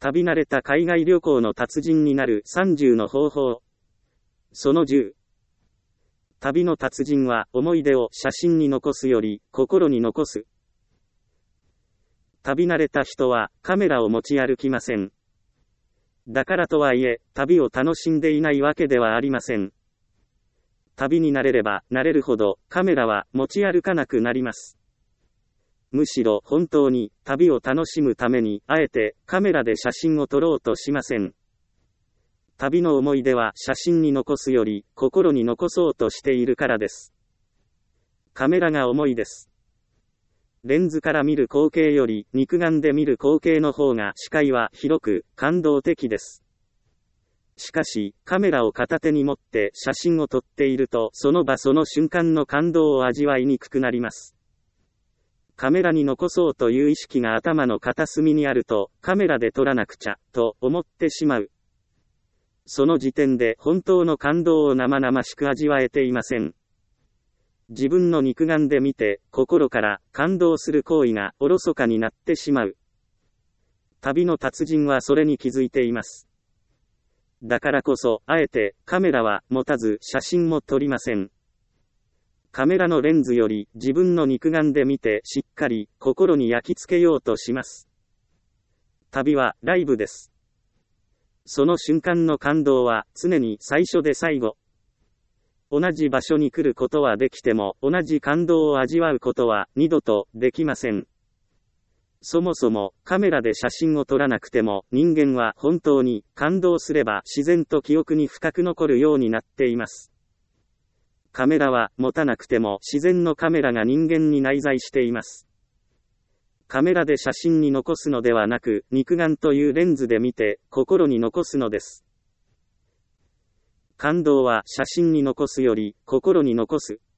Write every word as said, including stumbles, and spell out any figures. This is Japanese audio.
旅慣れた海外旅行の達人になるさんじゅうの方法。そのじゅう。旅の達人は思い出を写真に残すより心に残す。旅慣れた人はカメラを持ち歩きません。だからとはいえ、旅を楽しんでいないわけではありません。旅に慣れれば慣れるほどカメラは持ち歩かなくなります。むしろ本当に旅を楽しむためにあえてカメラで写真を撮ろうとしません。旅の思い出は写真に残すより心に残そうとしているからです。カメラが重いです。レンズから見る光景より肉眼で見る光景の方が視界は広く感動的です。しかし、カメラを片手に持って写真を撮っているとその場その瞬間の感動を味わいにくくなります。カメラに残そうという意識が頭の片隅にあると、カメラで撮らなくちゃ、と思ってしまう。その時点で本当の感動を生々しく味わえていません。自分の肉眼で見て、心から感動する行為がおろそかになってしまう。旅の達人はそれに気づいています。だからこそ、あえてカメラは持たず写真も撮りません。カメラのレンズより自分の肉眼で見てしっかり心に焼き付けようとします。旅はライブです。その瞬間の感動は常に最初で最後。同じ場所に来ることはできても同じ感動を味わうことは二度とできません。そもそもカメラで写真を撮らなくても人間は本当に感動すれば自然と記憶に深く残るようになっています。カメラは持たなくても自然のカメラが人間に内在しています。カメラで写真に残すのではなく、肉眼というレンズで見て心に残すのです。感動は写真に残すより心に残す。